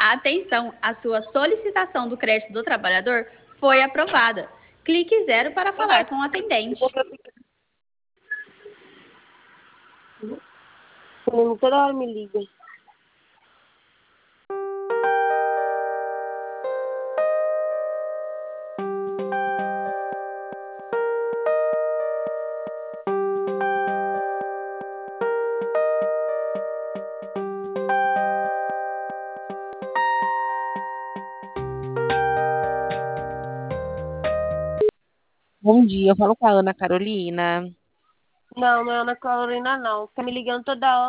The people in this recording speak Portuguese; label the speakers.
Speaker 1: Atenção, a sua solicitação do crédito do trabalhador foi aprovada. Clique zero para falar com o atendente.
Speaker 2: Toda hora me liga.
Speaker 3: Bom dia, eu falo com a Ana Carolina.
Speaker 2: Não, não é Ana Carolina, não. Fica me ligando toda hora.